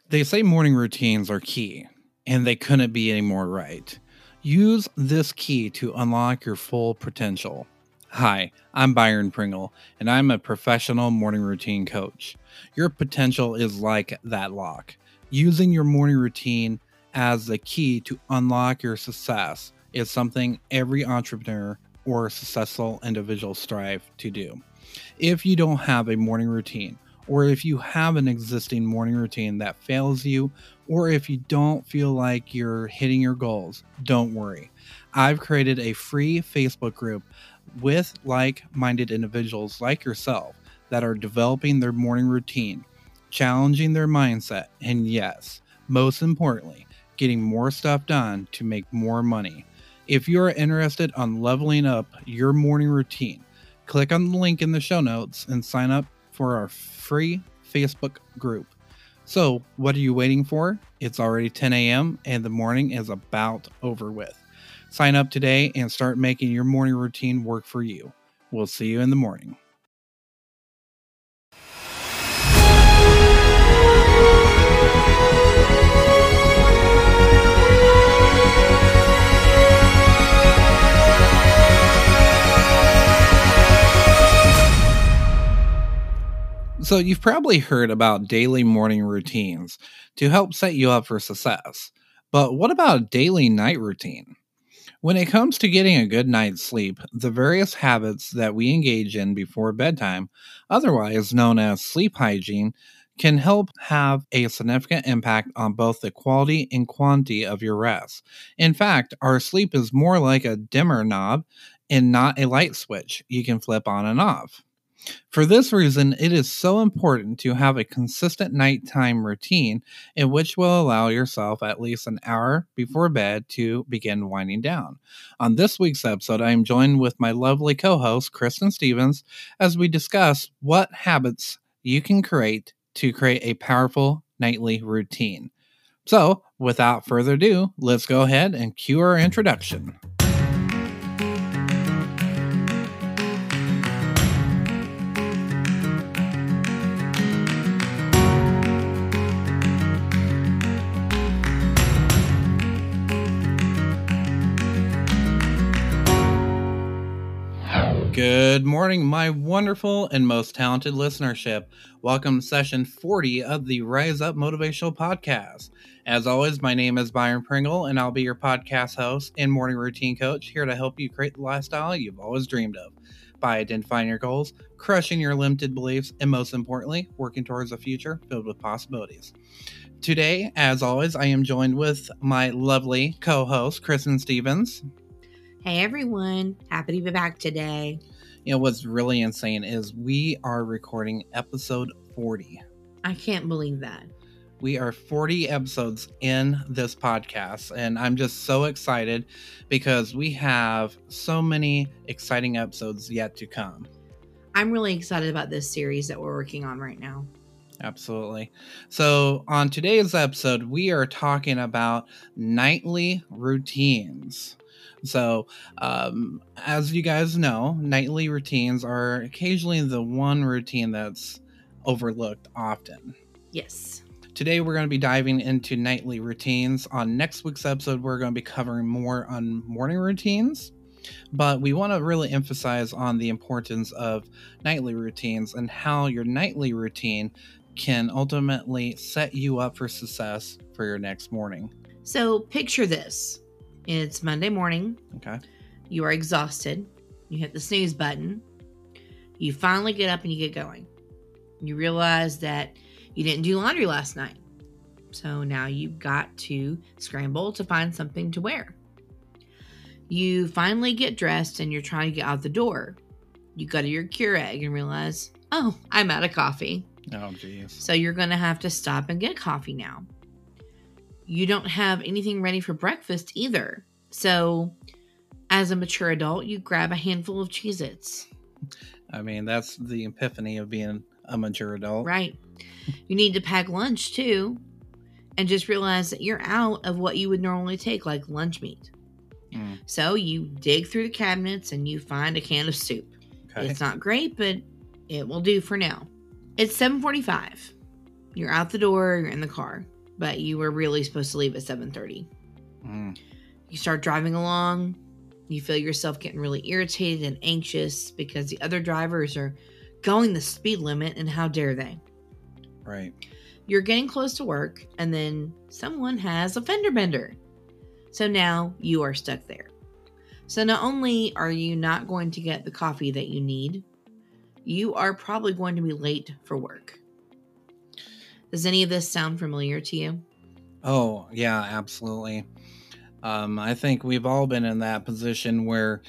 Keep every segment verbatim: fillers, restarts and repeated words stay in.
They say morning routines are key, and they couldn't be any more right. Use this key to unlock your full potential. Hi, I'm Byron Pringle, and I'm a professional morning routine coach. Your potential is like that lock. Using your morning routine as the key to unlock your success is something every entrepreneur or successful individual strive to do. If you don't have a morning routine, or if you have an existing morning routine that fails you, or if you don't feel like you're hitting your goals, don't worry. I've created a free Facebook group with like-minded individuals like yourself that are developing their morning routine, challenging their mindset, and yes, most importantly, getting more stuff done to make more money. If you are interested on leveling up your morning routine, click on the link in the show notes and sign up for our free Facebook group. So, what are you waiting for? It's already ten a.m. and the morning is about over with. Sign up today and start making your morning routine work for you. We'll see you in the morning. So you've probably heard about daily morning routines to help set you up for success. But what about a daily night routine? When it comes to getting a good night's sleep, the various habits that we engage in before bedtime, otherwise known as sleep hygiene, can help have a significant impact on both the quality and quantity of your rest. In fact, our sleep is more like a dimmer knob and not a light switch you can flip on and off. For this reason, it is so important to have a consistent nighttime routine in which will allow yourself at least an hour before bed to begin winding down. On this week's episode, I am joined with my lovely co-host, Kristen Stevens, as we discuss what habits you can create to create a powerful nightly routine. So, without further ado, let's go ahead and cue our introduction. Good morning, my wonderful and most talented listenership. Welcome to session forty of the Rise Up Motivational Podcast. As always, my name is Byron Pringle, and I'll be your podcast host and morning routine coach, here to help you create the lifestyle you've always dreamed of by identifying your goals, crushing your limited beliefs, and most importantly, working towards a future filled with possibilities. Today, as always, I am joined with my lovely co-host, Kristen Stevens. Hey everyone, happy to be back today. You know, what's really insane is we are recording episode forty. I can't believe that. We are forty episodes in this podcast, and I'm just so excited because we have so many exciting episodes yet to come. I'm really excited about this series that we're working on right now. Absolutely. So on today's episode, we are talking about nightly routines. So, um, as you guys know, nightly routines are occasionally the one routine that's overlooked often. Yes. Today, we're going to be diving into nightly routines. On next week's episode, we're going to be covering more on morning routines. But we want to really emphasize on the importance of nightly routines and how your nightly routine can ultimately set you up for success for your next morning. So, picture this. It's Monday morning. Okay. You are exhausted. You hit the snooze button. You finally get up and you get going. You realize that you didn't do laundry last night. So now you've got to scramble to find something to wear. You finally get dressed and you're trying to get out the door. You go to your Keurig and realize, oh, I'm out of coffee. Oh, geez. So you're going to have to stop and get coffee now. You don't have anything ready for breakfast either. So, as a mature adult, you grab a handful of Cheez-Its. I mean, that's the epiphany of being a mature adult. Right. You need to pack lunch, too. And just realize that you're out of what you would normally take, like lunch meat. Mm. So, you dig through the cabinets and you find a can of soup. Okay. It's not great, but it will do for now. It's seven forty-five. You're out the door, you're in the car. but you were really supposed to leave at seven thirty. Mm. You start driving along. You feel yourself getting really irritated and anxious because the other drivers are going the speed limit, and how dare they? Right. You're getting close to work, and then someone has a fender bender. So now you are stuck there. So not only are you not going to get the coffee that you need, you are probably going to be late for work. Does any of this sound familiar to you? Oh, yeah, absolutely. Um, I think we've all been in that position where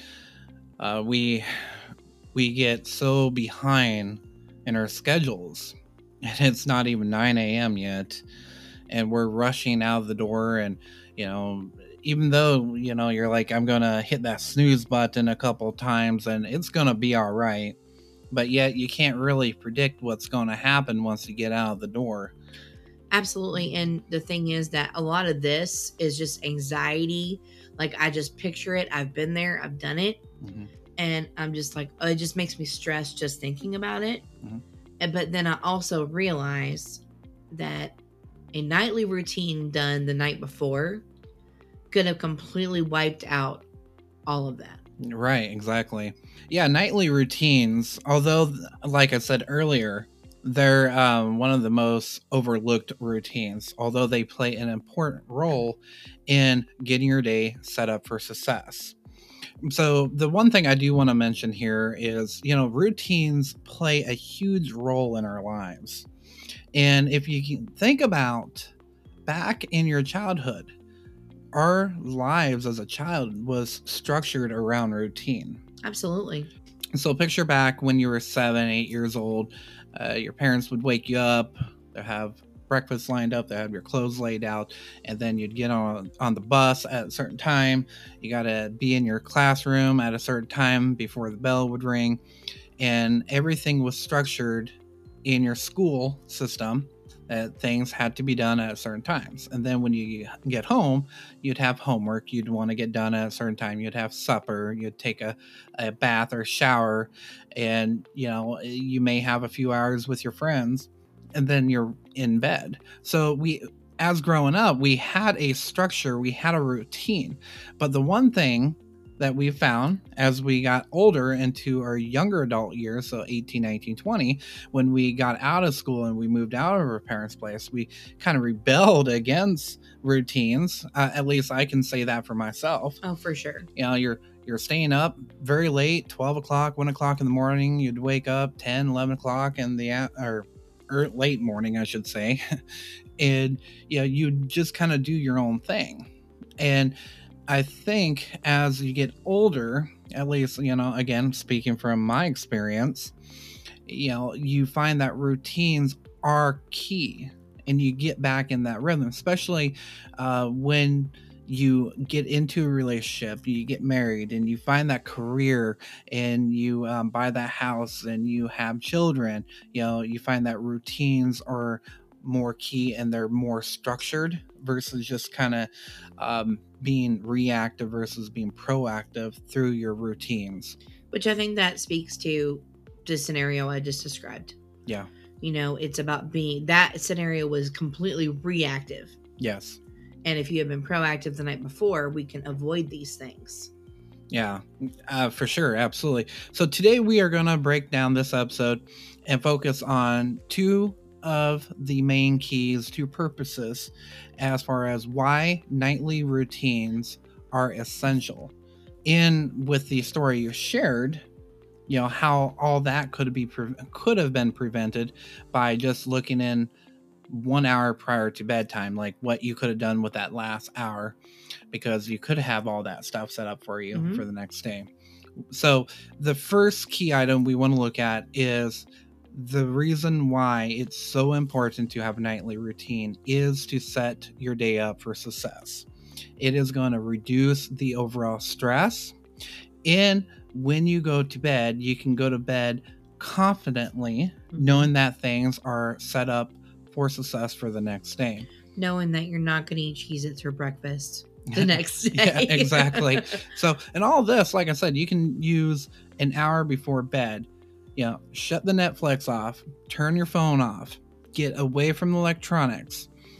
uh, we we get so behind in our schedules, and it's not even nine a.m. yet, and we're rushing out of the door. And you know, even though you know you're like, I'm gonna hit that snooze button a couple times, and it's gonna be all right, but yet you can't really predict what's going to happen once you get out of the door. Absolutely. And the thing is that a lot of this is just anxiety. Like, I just picture it. I've been there. I've done it. Mm-hmm. And I'm just like, oh, it just makes me stressed just thinking about it. Mm-hmm. And, but then I also realize that a nightly routine done the night before could have completely wiped out all of that. Right, exactly. Yeah, nightly routines, although, like I said earlier, they're um, one of the most overlooked routines, although they play an important role in getting your day set up for success. So the one thing I do want to mention here is, you know, routines play a huge role in our lives. And if you can think about back in your childhood, our lives as a child was structured around routine. Absolutely. So picture back when you were seven, eight years old. Uh, your parents would wake you up, they have breakfast lined up, they have your clothes laid out, and then you'd get on on the bus at a certain time. You got to be in your classroom at a certain time before the bell would ring, and everything was structured in your school system. That things had to be done at certain times. And then when you get home, you'd have homework you'd want to get done at a certain time. You'd have supper, you'd take a, a bath or shower, and you know, you may have a few hours with your friends, and then you're in bed. So we, as growing up, we had a structure, we had a routine. But the one thing that we found as we got older into our younger adult years, so eighteen, nineteen, twenty, when we got out of school and we moved out of our parents' place, we kind of rebelled against routines. Uh, at least I can say that for myself. Oh, for sure. You know, you're you're staying up very late, twelve o'clock, one o'clock in the morning. You'd wake up ten, eleven o'clock in the, or, or late morning, I should say. And, you know, you just kind of do your own thing. And I think as you get older, at least, you know, again, speaking from my experience, you know, you find that routines are key and you get back in that rhythm, especially uh, when you get into a relationship, you get married and you find that career and you um, buy that house and you have children. You know, you find that routines are more key and they're more structured versus just kind of um, being reactive versus being proactive through your routines. Which I think that speaks to the scenario I just described. Yeah. You know, it's about being, that scenario was completely reactive. Yes. And if you have been proactive the night before, we can avoid these things. Yeah, uh, for sure. Absolutely. So today we are going to break down this episode and focus on two of the main keys, two purposes, as far as why nightly routines are essential. In with the story you shared, you know, how all that could be pre- could have been prevented by just looking in one hour prior to bedtime, like what you could have done with that last hour, because you could have all that stuff set up for you mm-hmm. for the next day. So the first key item we want to look at is the reason why it's so important to have a nightly routine is to set your day up for success. It is going to reduce the overall stress. And when you go to bed, you can go to bed confidently, mm-hmm. knowing that things are set up for success for the next day. Knowing that you're not going to eat Cheez-Its for breakfast the next day. Yeah, exactly. So, and all this, like I said, you can use an hour before bed. You know, shut the Netflix off, turn your phone off, get away from the electronics.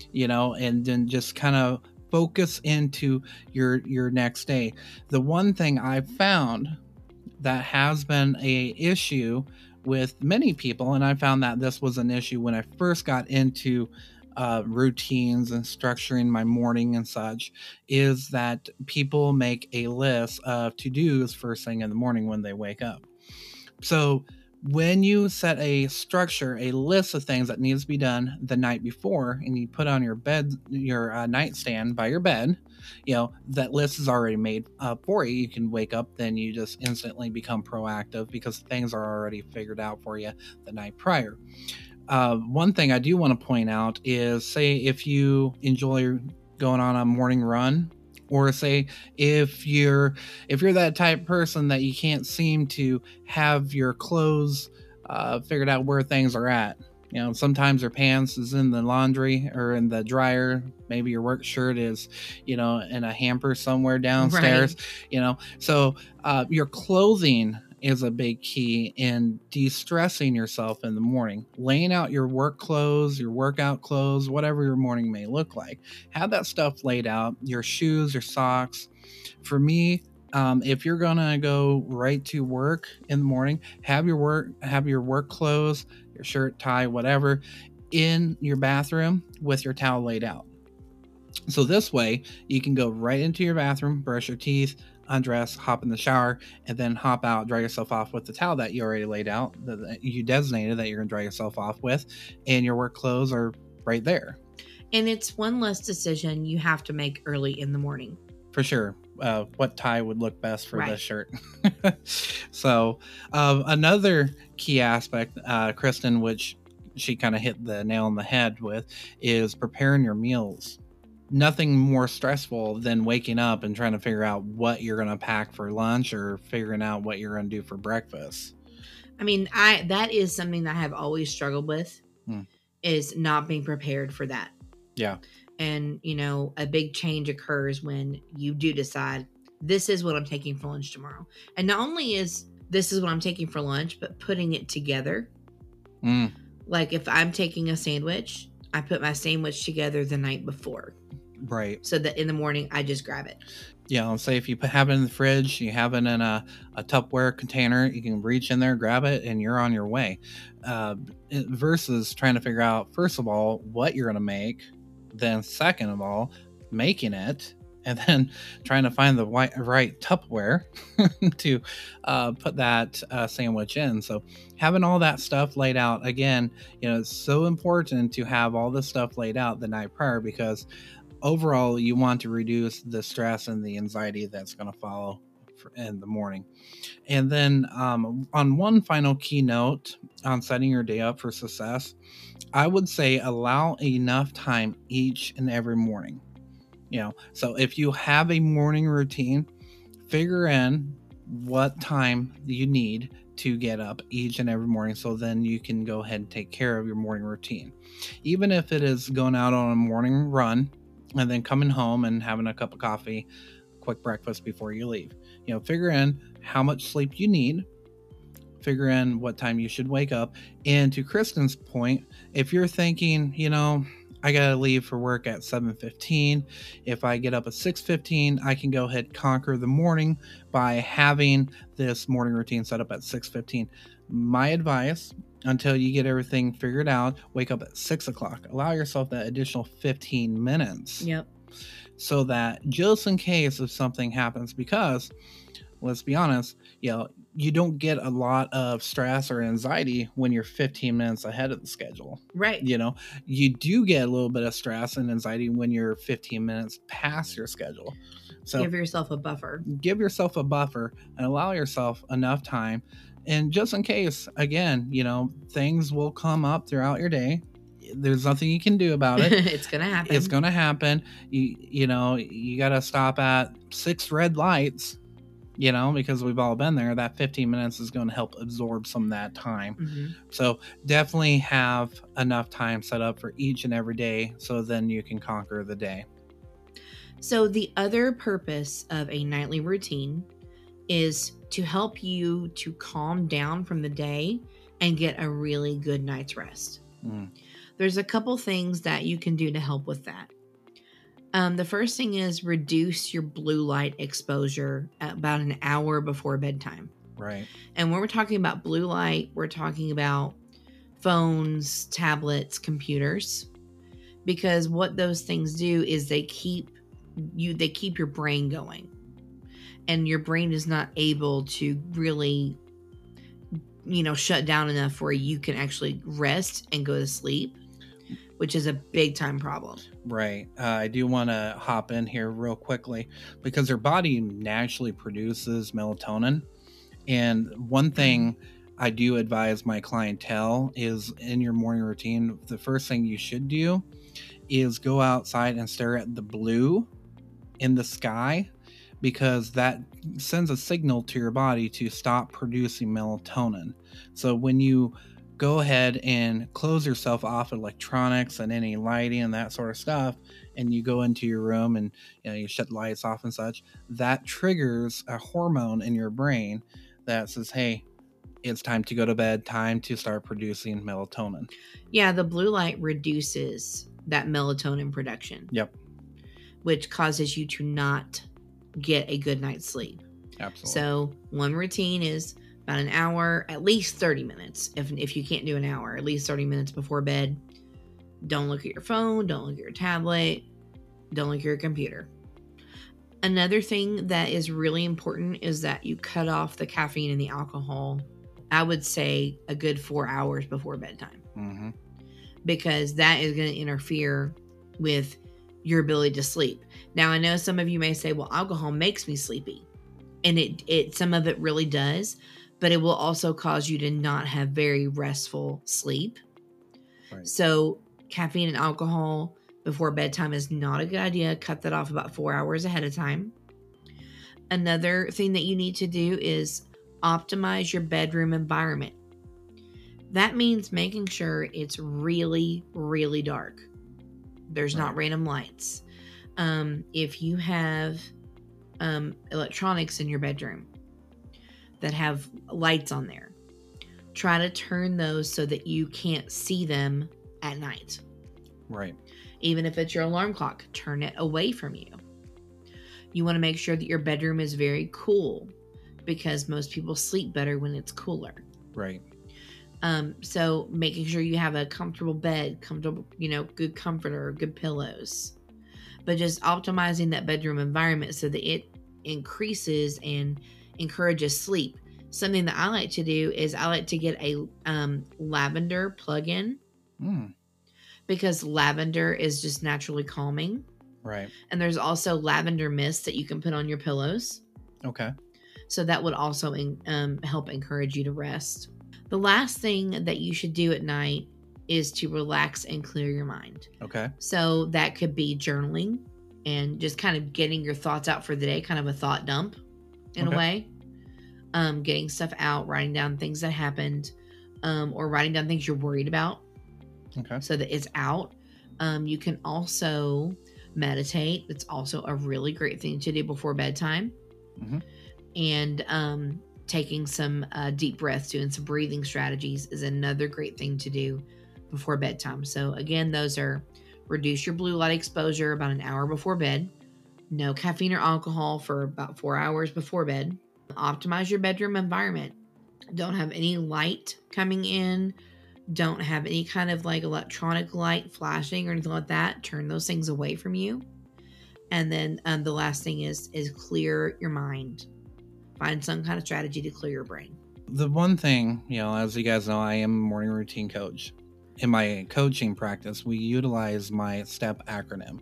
you know, and then just kind of focus into your your next day. The one thing I've found that has been a issue with many people, and I found that this was an issue when I first got into uh, routines and structuring my morning and such, is that people make a list of to-dos first thing in the morning when they wake up. So when you set a structure, a list of things that needs to be done the night before, and you put on your bed, your uh, nightstand by your bed, you know, that list is already made up for you. You can wake up, then you just instantly become proactive because things are already figured out for you the night prior. Uh, one thing I do want to point out is, say if you enjoy going on a morning run, or say if you're if you're that type of person that you can't seem to have your clothes uh, figured out where things are at. You know, sometimes your pants is in the laundry or in the dryer. Maybe your work shirt is, you know, in a hamper somewhere downstairs. Right. You know, so uh, your clothing is a big key in de-stressing yourself in the morning. Laying out your work clothes, your workout clothes, whatever your morning may look like. Have that stuff laid out, your shoes, your socks. For me, um, if you're gonna go right to work in the morning, have your work, have your work clothes, your shirt, tie, whatever, in your bathroom with your towel laid out. So this way you can go right into your bathroom, brush your teeth, undress, hop in the shower, and then hop out, dry yourself off with the towel that you already laid out, that you designated that you're going to dry yourself off with, and your work clothes are right there. And it's one less decision you have to make early in the morning. For sure. Uh, what tie would look best for right. this shirt. So um, another key aspect, uh, Kristen, which she kind of hit the nail on the head with, is preparing your meals. Nothing more stressful than waking up and trying to figure out what you're going to pack for lunch or figuring out what you're going to do for breakfast. I mean, I that is something that I have always struggled with, hmm. is not being prepared for that. Yeah. And, you know, a big change occurs when you do decide, this is what I'm taking for lunch tomorrow. And not only is this is what I'm taking for lunch, but putting it together. Mm. Like if I'm taking a sandwich, I put my sandwich together the night before. Right. So that in the morning, I just grab it. Yeah. Let's say if you have it in the fridge, you have it in a, a Tupperware container, you can reach in there, grab it, and you're on your way. Uh, versus trying to figure out, first of all, what you're going to make. Then second of all, making it. And then trying to find the right, right Tupperware to uh, put that uh, sandwich in. So having all that stuff laid out, again, you know, it's so important to have all this stuff laid out the night prior, because overall, you want to reduce the stress and the anxiety that's going to follow in the morning. And then um, on one final key note on setting your day up for success, I would say allow enough time each and every morning. You know, so if you have a morning routine, figure in what time you need to get up each and every morning, so then you can go ahead and take care of your morning routine. Even if it is going out on a morning run, and then coming home and having a cup of coffee, quick breakfast before you leave. You know, figure in how much sleep you need, figure in what time you should wake up. And to Kristen's point, if you're thinking, you know, I got to leave for work at seven fifteen. If I get up at six fifteen, I can go ahead and conquer the morning by having this morning routine set up at six fifteen. My advice, until you get everything figured out, wake up at six o'clock. Allow yourself that additional fifteen minutes. Yep. So that just in case if something happens, because let's be honest, you know, you don't get a lot of stress or anxiety when you're fifteen minutes ahead of the schedule. Right. You know, you do get a little bit of stress and anxiety when you're fifteen minutes past your schedule. So give yourself a buffer. Give yourself a buffer and allow yourself enough time. And just in case, again, you know, things will come up throughout your day. There's nothing you can do about it. It's going to happen. It's going to happen. You, you know, you got to stop at six red lights, you know, because we've all been there. That fifteen minutes is going to help absorb some of that time. Mm-hmm. So definitely have enough time set up for each and every day, so then you can conquer the day. So the other purpose of a nightly routine is to help you to calm down from the day and get a really good night's rest. Mm. There's a couple things that you can do to help with that. Um, the first thing is reduce your blue light exposure at about an hour before bedtime. Right. And when we're talking about blue light, we're talking about phones, tablets, computers, because what those things do is they keep you, they keep your brain going, and your brain is not able to really, you know, shut down enough where you can actually rest and go to sleep, which is a big time problem. Right. Uh, I do want to hop in here real quickly because your body naturally produces melatonin. And one thing I do advise my clientele is in your morning routine, the first thing you should do is go outside and stare at the blue in the sky, because that sends a signal to your body to stop producing melatonin. So when you go ahead and close yourself off electronics and any lighting and that sort of stuff, and you go into your room and you know you shut the lights off and such, that triggers a hormone in your brain that says, hey, it's time to go to bed, time to start producing melatonin. Yeah, the blue light reduces that melatonin production. Yep. Which causes you to not get a good night's sleep. Absolutely. So one routine is about an hour, at least thirty minutes. If, if you can't do an hour, at least thirty minutes before bed. Don't look at your phone. Don't look at your tablet. Don't look at your computer. Another thing that is really important is that you cut off the caffeine and the alcohol, I would say a good four hours before bedtime. Mm-hmm. Because that is going to interfere with your ability to sleep. Now, I know some of you may say, well, alcohol makes me sleepy. And it, it some of it really does, but it will also cause you to not have very restful sleep. Right. So caffeine and alcohol before bedtime is not a good idea. Cut that off about four hours ahead of time. Another thing that you need to do is optimize your bedroom environment. That means making sure it's really, really dark. There's Right. not random lights. Um, if you have um, electronics in your bedroom that have lights on there, try to turn those so that you can't see them at night. Right. Even if it's your alarm clock, turn it away from you. You want to make sure that your bedroom is very cool, because most people sleep better when it's cooler. Right. Um, so making sure you have a comfortable bed, comfortable, you know, good comforter, good pillows, but just optimizing that bedroom environment so that it increases and encourages sleep. Something that I like to do is I like to get a um, lavender plug-in Mm. because lavender is just naturally calming. Right. And there's also lavender mist that you can put on your pillows. Okay. So that would also in, um, help encourage you to rest. The last thing that you should do at night is to relax and clear your mind. Okay. So that could be journaling and just kind of getting your thoughts out for the day, kind of a thought dump in Okay. a way. Um, getting stuff out, writing down things that happened, um, or writing down things you're worried about Okay. so that it's out. Um, you can also meditate. It's also a really great thing to do before bedtime. Mm-hmm. And um, taking some uh, deep breaths, doing some breathing strategies is another great thing to do before bedtime. So again, those are reduce your blue light exposure about an hour before bed, no caffeine or alcohol for about four hours before bed, optimize your bedroom environment. Don't have any light coming in. Don't have any kind of like electronic light flashing or anything like that. Turn those things away from you. And then um, the last thing is is clear your mind. Find some kind of strategy to clear your brain. The one thing, you know, as you guys know, I am a morning routine coach. In my coaching practice, we utilize my STEP acronym.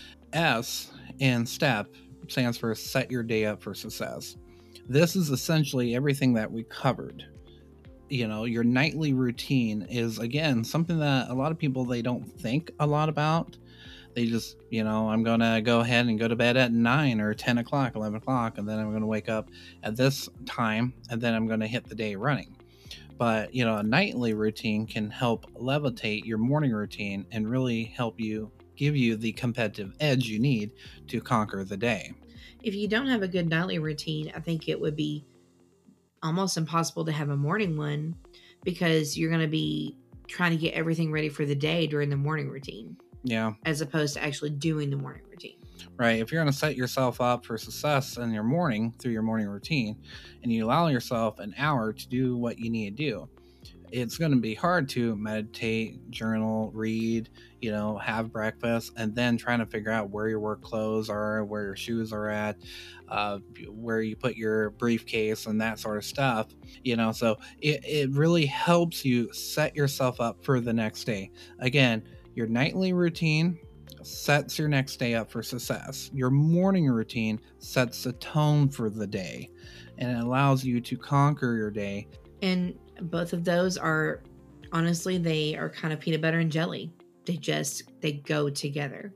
S in STEP stands for Set Your Day Up for Success. This is essentially everything that we covered. You know, your nightly routine is, again, something that a lot of people, they don't think a lot about. They just, you know, I'm going to go ahead and go to bed at nine or ten o'clock, eleven o'clock, and then I'm going to wake up at this time, and then I'm going to hit the day running. But, you know, a nightly routine can help levitate your morning routine and really help you, give you the competitive edge you need to conquer the day. If you don't have a good nightly routine, I think it would be almost impossible to have a morning one, because you're going to be trying to get everything ready for the day during the morning routine. Yeah. As opposed to actually doing the morning routine. Right. If you're going to set yourself up for success in your morning through your morning routine, and you allow yourself an hour to do what you need to do, it's going to be hard to meditate, journal, read, you know, have breakfast, and then trying to figure out where your work clothes are, where your shoes are at, uh, where you put your briefcase and that sort of stuff, you know, so it, it really helps you set yourself up for the next day. Again, your nightly routine sets your next day up for success. Your morning routine sets the tone for the day, and it allows you to conquer your day. And both of those are, honestly, they are kind of peanut butter and jelly. They just, they go together.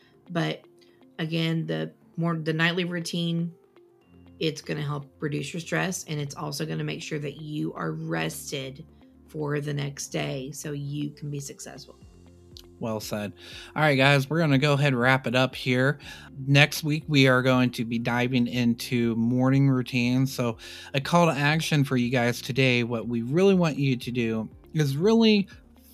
But again, the more, the nightly routine, it's going to help reduce your stress. And it's also going to make sure that you are rested for the next day so you can be successful. Well said. All right, guys, we're going to go ahead and wrap it up here. Next week, we are going to be diving into morning routines. So a call to action for you guys today, what we really want you to do is really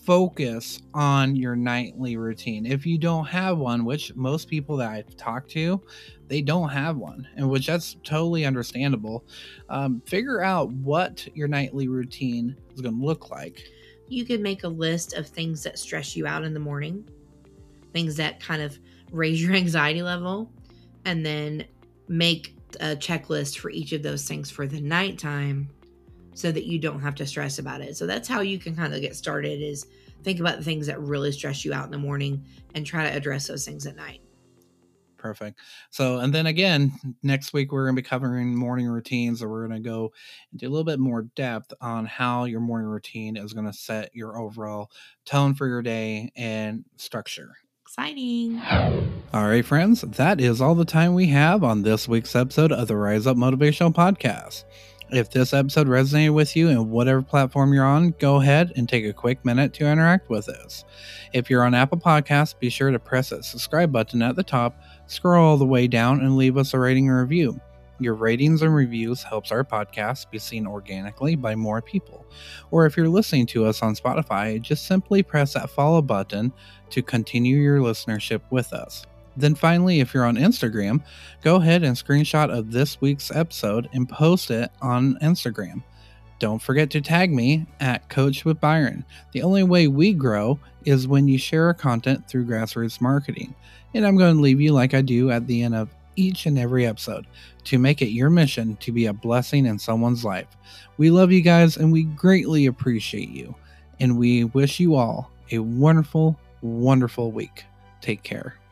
focus on your nightly routine. If you don't have one, which most people that I've talked to, they don't have one, and which that's totally understandable. Um, figure out what your nightly routine is going to look like. You could make a list of things that stress you out in the morning, things that kind of raise your anxiety level, and then make a checklist for each of those things for the nighttime so that you don't have to stress about it. So that's how you can kind of get started, is think about the things that really stress you out in the morning and try to address those things at night. Perfect. So, and then again, next week, we're going to be covering morning routines, or we're going to go into a little bit more depth on how your morning routine is going to set your overall tone for your day and structure. Exciting. All right, friends, that is all the time we have on this week's episode of the Rise Up Motivational Podcast. If this episode resonated with you in whatever platform you're on, go ahead and take a quick minute to interact with us. If you're on Apple Podcasts, be sure to press that subscribe button at the top, scroll all the way down, and leave us a rating or review. Your ratings and reviews helps our podcast be seen organically by more people. Or if you're listening to us on Spotify, just simply press that follow button to continue your listenership with us. Then finally, if you're on Instagram, go ahead and screenshot of this week's episode and post it on Instagram. Don't forget to tag me at Coach with Byron. The only way we grow is when you share our content through grassroots marketing. And I'm going to leave you like I do at the end of each and every episode, to make it your mission to be a blessing in someone's life. We love you guys, and we greatly appreciate you. And we wish you all a wonderful, wonderful week. Take care.